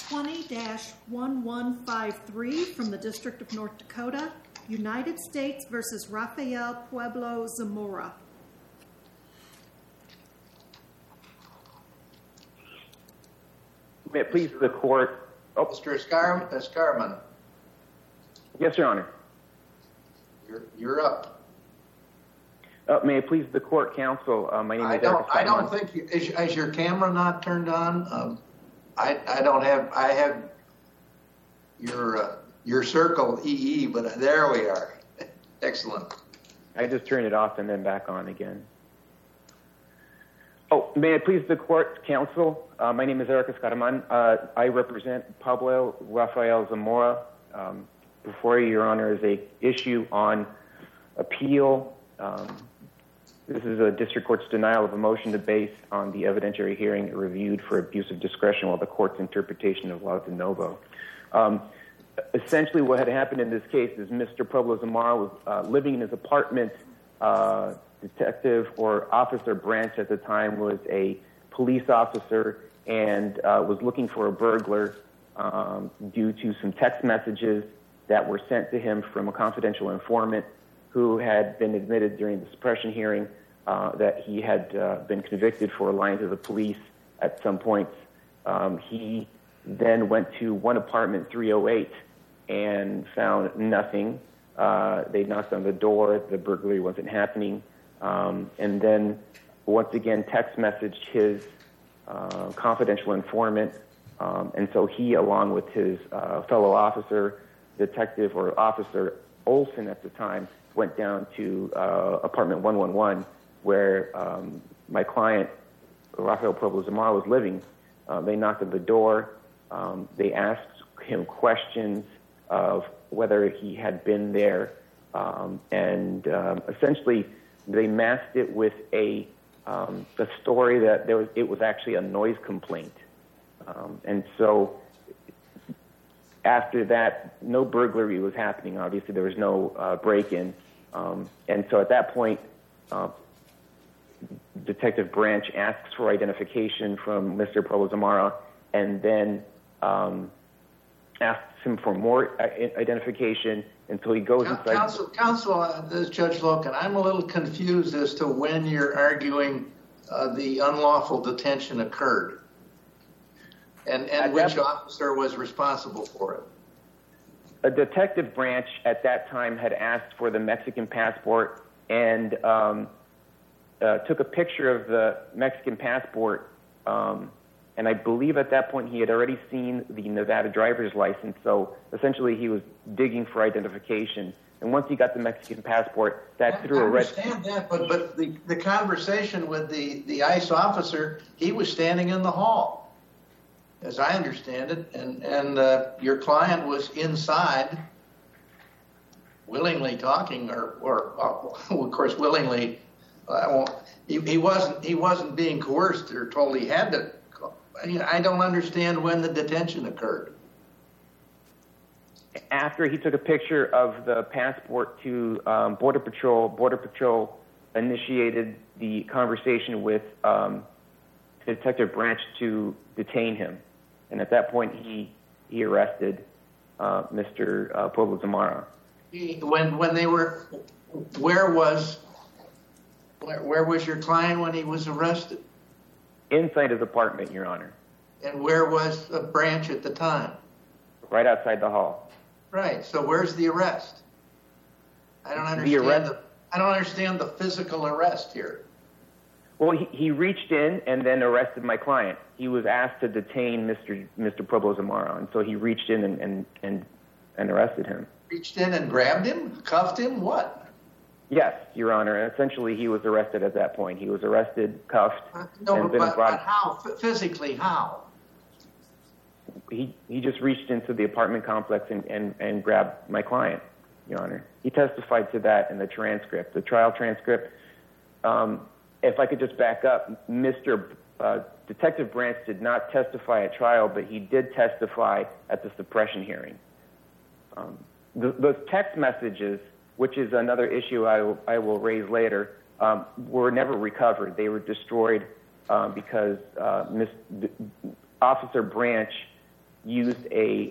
20-1153 from the District of North Dakota, United States versus Rafael Pueblo Zamora. May it please the court. Oh, Mr. Escarman. Yes, Your Honor. You're up. May it please the court, counsel. My name is Eric. I don't think is your camera not turned on? I have your circle EE, but there we are. Excellent. I just turned it off and then back on again. Oh, may it please the court, counsel. My name is Eric Escarman. I represent Pablo Rafael Zamora. Before you, Your Honor, is a issue on appeal. This is a district court's denial of a motion to base on the evidentiary hearing reviewed for abuse of discretion while the court's interpretation of law de novo. Essentially what had happened in this case is Mr. Pueblo Zamora was living in his apartment. Detective or Officer Branch at the time was a police officer and was looking for a burglar due to some text messages that were sent to him from a confidential informant who had been admitted during the suppression hearing that he had been convicted for lying to the police at some point. He then went to one apartment, 308, and found nothing. They knocked on the door. The burglary wasn't happening. And then, once again, text messaged his confidential informant. And so he, along with his fellow officer, Detective or Officer Olson at the time, went down to apartment 111 where my client, Rafael Pueblo Zamora, was living. They knocked at the door. They asked him questions of whether he had been there. And essentially, they masked it with a story that it was actually a noise complaint. And so after that, no burglary was happening. Obviously, there was no break-in. And so at that point, Detective Branch asks for identification from Mr. Pueblo Zamora and then asks him for more identification until he goes inside. Counsel, this is Judge Loken. I'm a little confused as to when you're arguing the unlawful detention occurred and which officer was responsible for it. A Detective Branch at that time had asked for the Mexican passport and took a picture of the Mexican passport. And I believe at that point he had already seen the Nevada driver's license. So essentially he was digging for identification. And once he got the Mexican passport, that threw a red... I understand that, but the conversation with the ICE officer, he was standing in the hall, as I understand it. And your client was inside willingly talking or of course, willingly. He wasn't being coerced or told he had to. I don't understand when the detention occurred. After he took a picture of the passport to Border Patrol initiated the conversation with Detective Branch to detain him. And at that point, he arrested Mr. Pueblo Zamora. When they were, where was your client when he was arrested? Inside his apartment, Your Honor. And where was Branch at the time? Right outside the hall. Right. So where's the arrest? I don't understand the physical arrest here. Well, he reached in and then arrested my client. He was asked to detain Mr. Pueblo Zamora, and so he reached in and arrested him. Reached in and grabbed him? Cuffed him? What? Yes, Your Honor. Essentially, he was arrested at that point. He was arrested, cuffed, but how? Physically, how? He just reached into the apartment complex and grabbed my client, Your Honor. He testified to that in the transcript, the trial transcript. If I could just back up, Detective Branch did not testify at trial, but he did testify at the suppression hearing. Those text messages, which is another issue I will raise later, were never recovered. They were destroyed because Officer Branch used a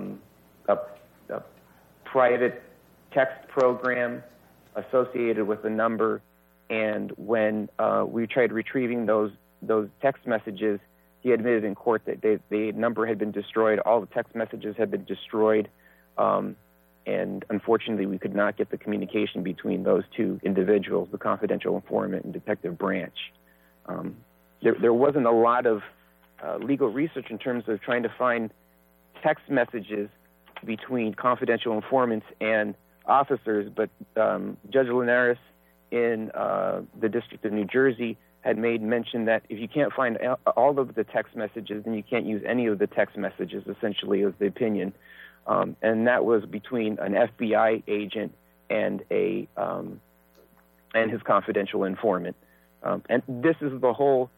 private text program associated with the number, and when we tried retrieving those text messages, he admitted in court that the number had been destroyed. All the text messages had been destroyed, and unfortunately, we could not get the communication between those two individuals, the confidential informant and Detective Branch. There wasn't a lot of legal research in terms of trying to find text messages between confidential informants and officers, but Judge Linares in the District of New Jersey had made mention that if you can't find all of the text messages, then you can't use any of the text messages, essentially, is the opinion. And that was between an FBI agent and and his confidential informant. And this is the whole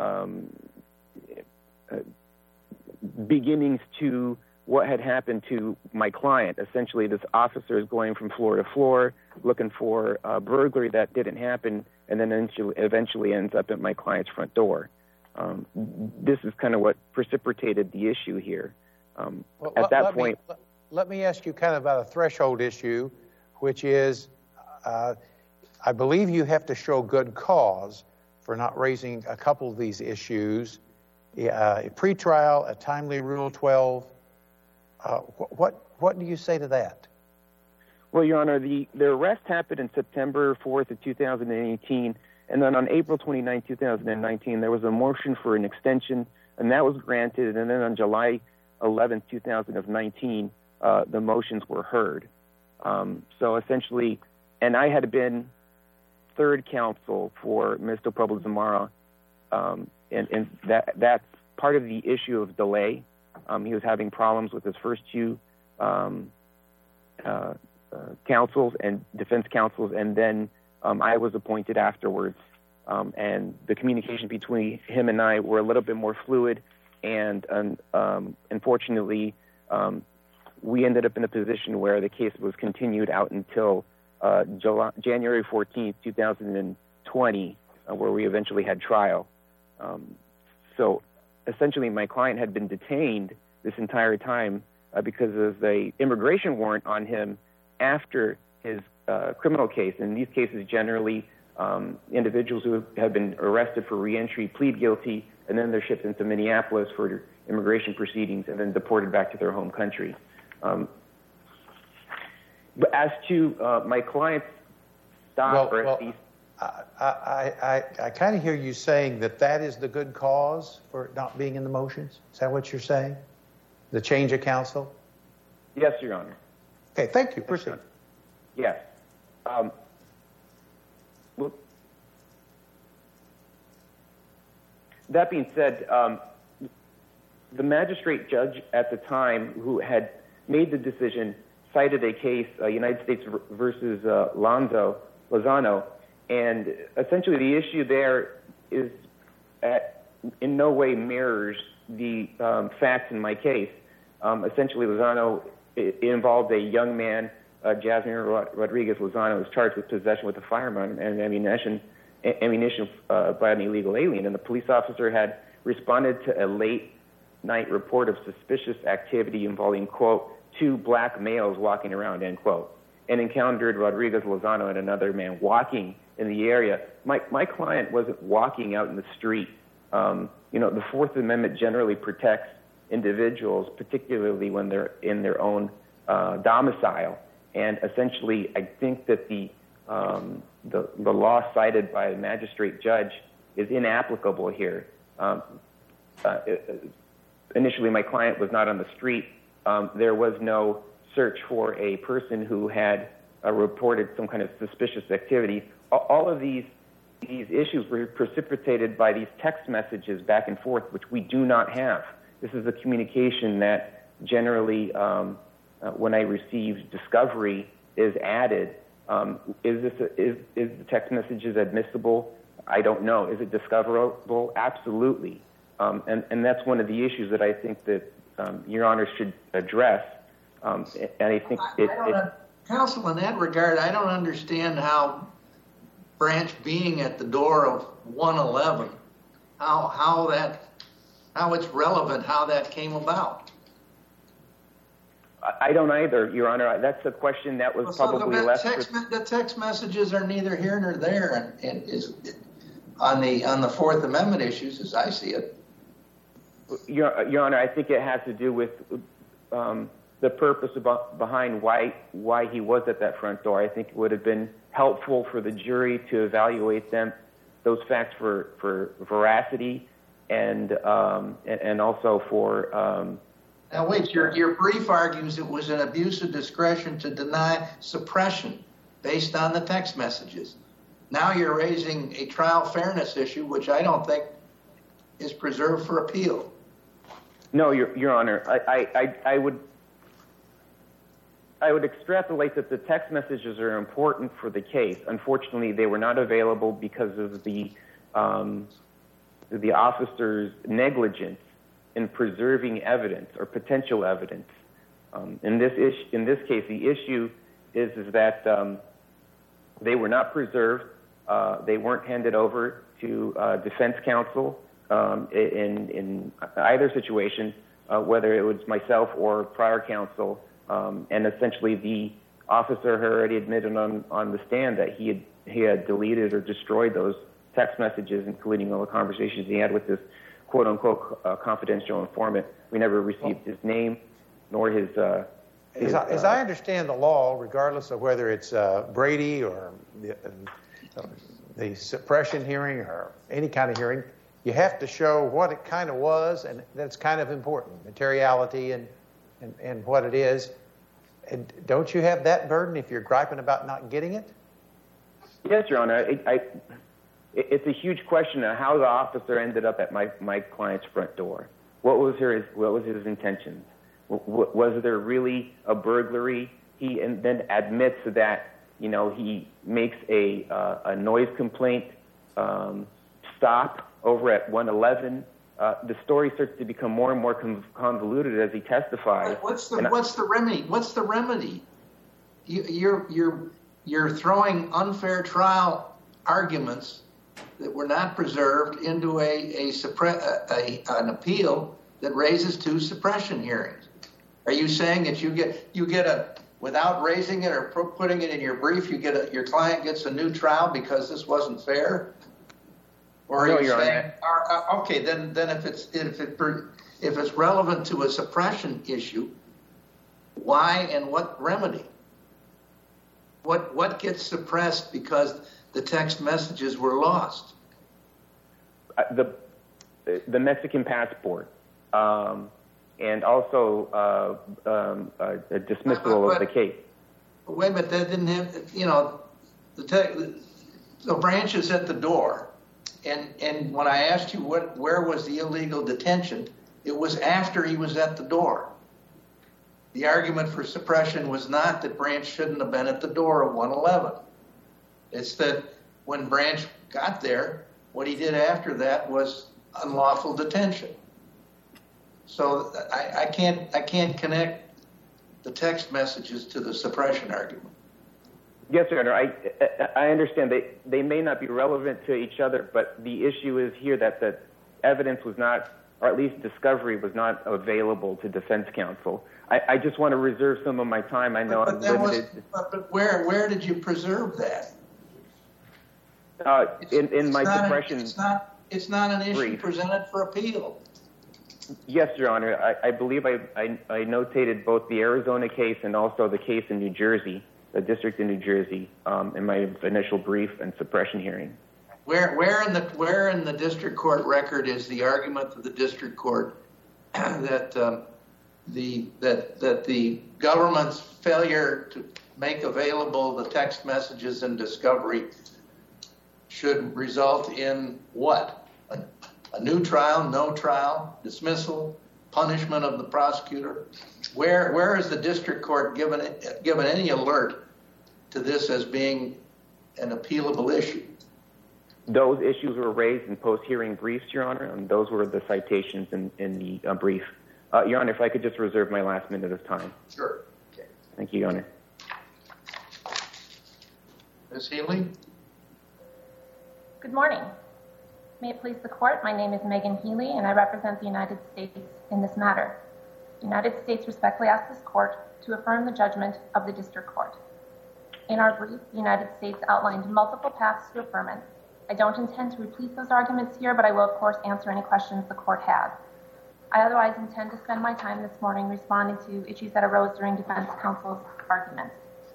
beginnings to what had happened to my client. Essentially, this officer is going from floor to floor looking for a burglary that didn't happen, and then eventually ends up at my client's front door. This is kind of what precipitated the issue here. Let me ask you kind of about a threshold issue, which is, I believe you have to show good cause for not raising a couple of these issues. A pretrial, a timely Rule 12. What do you say to that? Well, Your Honor, the arrest happened in September 4th of 2018, and then on April 29, 2019, there was a motion for an extension, and that was granted, and then on July 11, 2019, the motions were heard. So essentially, and I had been third counsel for Mr. Pueblo Zamora, and that's part of the issue of delay. He was having problems with his first two counsels and defense counsels, and then I was appointed afterwards. And the communication between him and I were a little bit more fluid, and unfortunately, we ended up in a position where the case was continued out until January 14th, 2020, where we eventually had trial. So essentially, my client had been detained this entire time because of the immigration warrant on him after his criminal case. In these cases, generally, individuals who have been arrested for reentry plead guilty, and then they're shipped into Minneapolis for immigration proceedings and then deported back to their home country. But as to my client's stop, or at least... I kind of hear you saying that is the good cause for not being in the motions. Is that what you're saying? The change of counsel? Yes, Your Honor. Okay, thank you. Proceed. Yes. Well, that being said, the magistrate judge at the time who had made the decision cited a case, United States versus Lozano, and essentially the issue there is in no way mirrors the facts in my case. Essentially, Lozano, it involved a young man, Jasmine Rodriguez Lozano, was charged with possession with a firearm and ammunition by an illegal alien, and the police officer had responded to a late-night report of suspicious activity involving, quote, 2 black males walking around, end quote, and encountered Rodriguez Lozano and another man walking in the area. My client wasn't walking out in the street. The Fourth Amendment generally protects individuals, particularly when they're in their own domicile. And essentially, I think that the law cited by the magistrate judge is inapplicable here. Initially, my client was not on the street. There was no search for a person who had reported some kind of suspicious activity. All of these issues were precipitated by these text messages back and forth, which we do not have. This is a communication that generally, when I receive discovery, is added. Is the text messages admissible? I don't know. Is it discoverable? Absolutely. And that's one of the issues that I think that Your Honor should address. And I think Counsel, in that regard, I don't understand how Branch being at the door of 111, how it's relevant, how that came about. I don't either, Your Honor. That's a question that was probably left. The text messages are neither here nor there, and is on the Fourth Amendment issues, as I see it. Your Honor, I think it has to do with the purpose behind why he was at that front door. I think it would have been helpful for the jury to evaluate those facts for veracity and also for. Now wait, your brief argues it was an abuse of discretion to deny suppression based on the text messages. Now you're raising a trial fairness issue, which I don't think is preserved for appeal. No, Your Honor, I would extrapolate that the text messages are important for the case. Unfortunately, they were not available because of the officer's negligence in preserving evidence or potential evidence. In this case, the issue is that they were not preserved. They weren't handed over to defense counsel in either situation, whether it was myself or prior counsel. And essentially, the officer had already admitted on the stand that he had deleted or destroyed those text messages, including all the conversations he had with this quote-unquote confidential informant. We never received his name nor his. As I understand the law, regardless of whether it's Brady or the suppression hearing or any kind of hearing, you have to show what it kind of was, and that's kind of important, materiality and what it is. And don't you have that burden if you're griping about not getting it? Yes, Your Honor. It's a huge question of how the officer ended up at my client's front door. What was his intentions? Was there really a burglary? He then admits that he makes a noise complaint stop over at 111. The story starts to become more and more convoluted as he testifies. What's the remedy? What's the remedy? You're throwing unfair trial arguments that were not preserved into an appeal that raises two suppression hearings. Are you saying that you get a without raising it or putting it in your brief, your client gets a new trial because this wasn't fair? Or are you saying, okay, then if it's relevant to a suppression issue, why and what remedy? What gets suppressed because the text messages were lost? The Mexican passport, and also a dismissal of the case. Wait a minute, that didn't have, the branch is at the door. And when I asked you where was the illegal detention, it was after he was at the door. The argument for suppression was not that Branch shouldn't have been at the door of 111. It's that when Branch got there, what he did after that was unlawful detention. So I can't connect the text messages to the suppression argument. Yes, Your Honor. I understand they may not be relevant to each other, but the issue is here that the evidence was not, or at least discovery was not available to defense counsel. I just want to reserve some of my time. I know I'm limited. But where did you preserve that? In my suppression. It's not an issue brief. Presented for appeal. Yes, Your Honor. I believe I notated both the Arizona case and also the case in New Jersey, the district in New Jersey, in my initial brief and suppression hearing. Where in the district court record is the argument of the district court that the government's failure to make available the text messages and discovery should result in what? A new trial, no trial, dismissal, punishment of the prosecutor? Where is the district court given any alert to this as being an appealable issue? Those issues were raised in post-hearing briefs, Your Honor, and those were the citations in the brief. Your Honor, if I could just reserve my last minute of time. Sure. Okay. Thank you, Your Honor. Ms. Healy? Good morning. May it please the court, my name is Megan Healy, and I represent the United States in this matter. The United States respectfully asks this court to affirm the judgment of the district court. In our brief, the United States outlined multiple paths to affirmance. I don't intend to repeat those arguments here, but I will, of course, answer any questions the court has. I otherwise intend to spend my time this morning responding to issues that arose during defense counsel's arguments.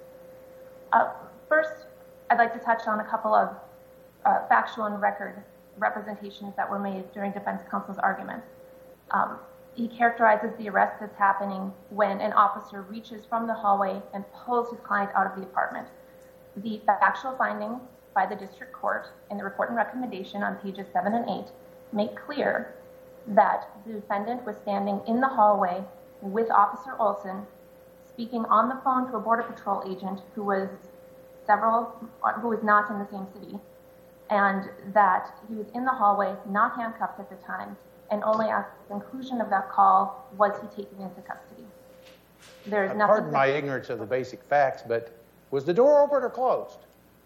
First, I'd like to touch on a couple of factual and record representations that were made during defense counsel's argument. He characterizes the arrest as happening when an officer reaches from the hallway and pulls his client out of the apartment. The factual findings by the district court in the report and recommendation on pages 7 and 8 make clear that the defendant was standing in the hallway with Officer Olson, speaking on the phone to a Border Patrol agent who was not in the same city, and that he was in the hallway, not handcuffed at the time, and only at the conclusion of that call was he taken into custody. There is nothing. Pardon my ignorance of the basic facts, but was the door open or closed?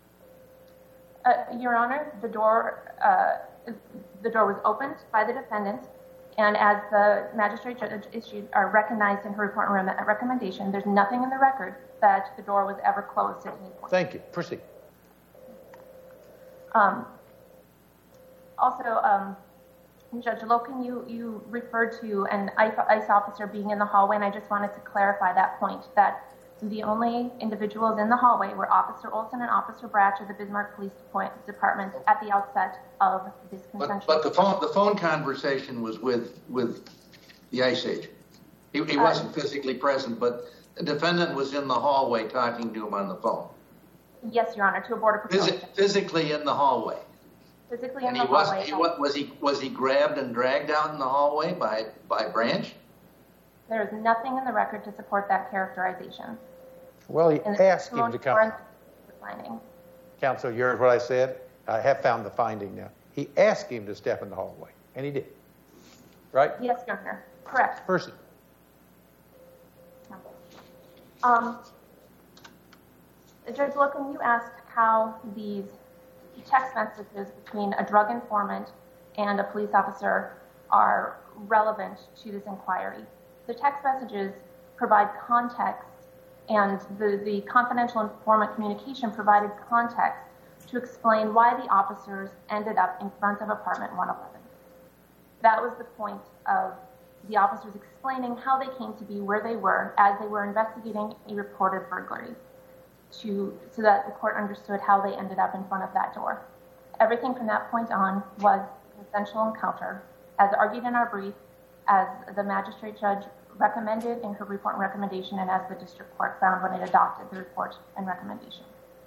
Your Honor, the door was opened by the defendant, and as the magistrate judge recognized in her report and recommendation, there's nothing in the record that the door was ever closed at any point. Thank you. Proceed. Also, Judge Loken, you referred to an ICE officer being in the hallway, and I just wanted to clarify that point, that the only individuals in the hallway were Officer Olson and Officer Bratch of the Bismarck Police Department at the outset of this consensual. But the phone conversation was with the ICE agent. He wasn't physically present, but the defendant was in the hallway talking to him on the phone. Yes, Your Honor, to a Border Patrol agent. Physically in the hallway. Physically in the hallway. Was he grabbed and dragged out in the hallway by Branch? There is nothing in the record to support that characterization. Well, he asked him to come. Counsel, you heard what I said? I have found the finding now. He asked him to step in the hallway, and he did. Right? Yes, Your Honor. Correct. Proceed. Judge Loken, you asked how these text messages between a drug informant and a police officer are relevant to this inquiry. The text messages provide context, and the confidential informant communication provided context to explain why the officers ended up in front of apartment 111. That was the point of the officers explaining how they came to be where they were as they were investigating a reported burglary, so that the court understood how they ended up in front of that door. Everything from that point on was a consensual encounter, as argued in our brief, as the magistrate judge recommended in her report and recommendation, and as the district court found when it adopted the report and recommendation.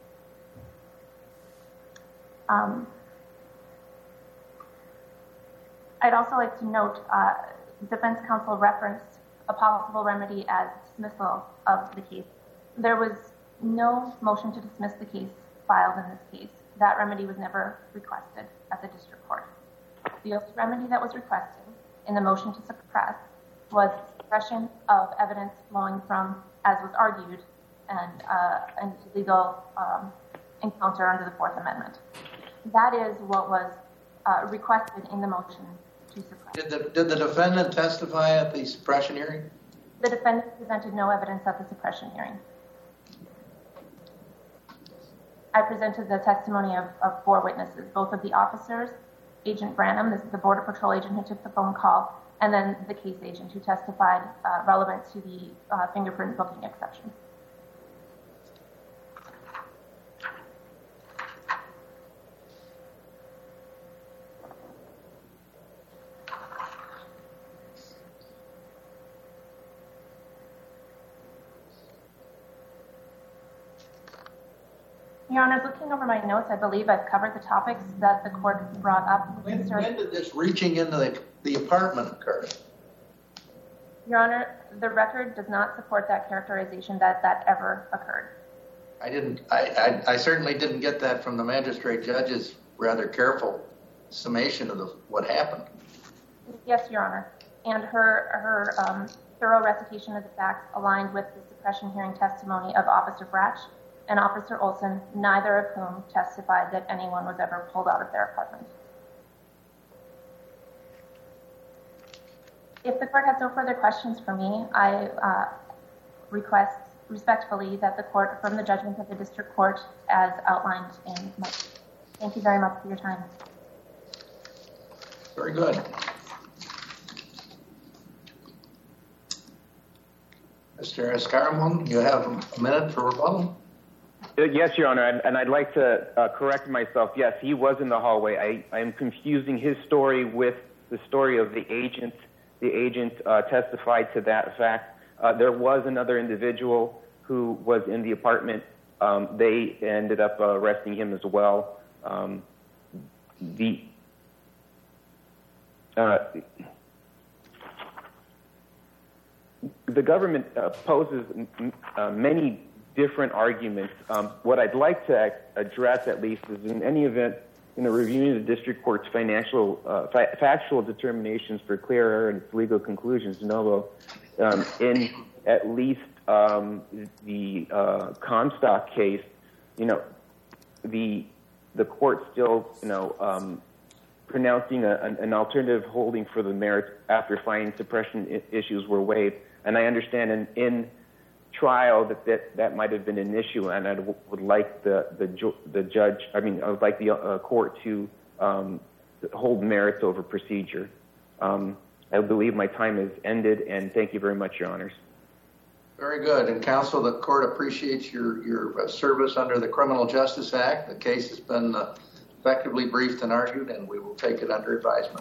I'd also like to note defense counsel referenced a possible remedy as dismissal of the case. There was no motion to dismiss the case filed in this case. That remedy was never requested at the district court. The only remedy that was requested in the motion to suppress was suppression of evidence flowing from, as was argued, an illegal encounter under the Fourth Amendment. That is what was requested in the motion to suppress. Did the defendant testify at the suppression hearing? The defendant presented no evidence at the suppression hearing. I presented the testimony of 4 witnesses, both of the officers, Agent Branham, this is the Border Patrol agent who took the phone call, and then the case agent who testified relevant to the fingerprint booking exception. Your Honor, looking over my notes, I believe I've covered the topics that the court brought up. When did this reaching into the apartment occur? Your Honor, the record does not support that characterization that ever occurred. I certainly didn't get that from the magistrate judge's rather careful summation of what happened. Yes, Your Honor. And her thorough recitation of the facts aligned with the suppression hearing testimony of Officer Bratch and Officer Olson, neither of whom testified that anyone was ever pulled out of their apartment. If the court has no further questions for me, I request respectfully that the court affirm the judgment of the district court as outlined in my. Thank you very much for your time. Very good. Mr. Escaramon, you have a minute for rebuttal. Yes, Your Honor, and I'd like to correct myself. Yes, he was in the hallway. I am confusing his story with the story of the agent. The agent testified to that fact. There was another individual who was in the apartment. They ended up arresting him as well. The government poses many different arguments. What I'd like to address, at least, is in any event, in the reviewing of the district court's factual determinations for clear error and its legal conclusions, de novo, in at least the Comstock case, the court still, pronouncing an alternative holding for the merits after finding suppression issues were waived. And I understand in trial that might have been an issue, and I would like the court to hold merits over procedure. I believe my time has ended, and thank you very much, Your Honors. Very good. And counsel, the court appreciates your service under the Criminal Justice Act. The case has been effectively briefed and argued, and we will take it under advisement.